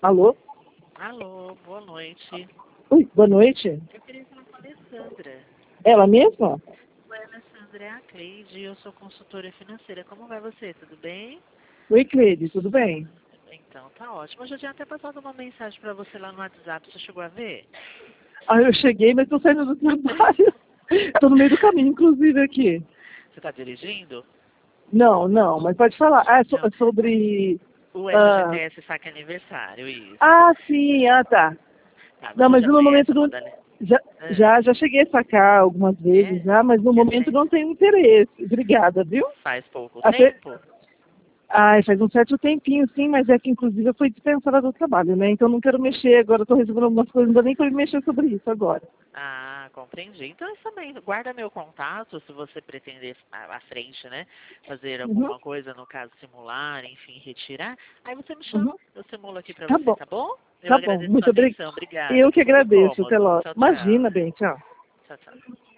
Alô? Alô, boa noite. Oi, boa noite. Eu queria falar com a Alessandra. Ela mesma? Oi, Alessandra, é a Cleide, eu sou consultora financeira. Como vai você? Tudo bem? Oi, Cleide, tudo bem? Então, tá ótimo. Eu já tinha até passado uma mensagem pra você lá no WhatsApp. Você chegou a ver? Ah, eu cheguei, mas tô saindo do trabalho. Tô no meio do caminho, inclusive, aqui. Você tá dirigindo? Não, mas pode falar. Ah, Não. é sobre... O Ah, FGTS Saque Aniversário, isso. sim, tá. Tá, Não, você mas já no tem momento essa não... modalidade? Já cheguei a sacar algumas vezes, É? já, mas no Você momento tem... não tenho interesse. Obrigada, viu? Faz pouco Até... tempo? Faz um certo tempinho, sim, mas é que inclusive eu fui dispensada do trabalho, né? Então não quero mexer agora, estou resolvendo algumas coisas, não dá nem para mexer sobre isso agora. Ah, compreendi. Então, isso também, guarda meu contato, se você pretender à frente, né, fazer Uhum, alguma coisa, no caso, simular, enfim, retirar, aí você me chama, uhum. eu simulo aqui pra Tá você, bom, tá bom? Eu tá bom. agradeço sua Muito obrigada. atenção, obrigada, Eu foi que super agradeço. Até cômodo. logo. Tchau, tchau. Imagina, bem, tchau. Tchau, tchau.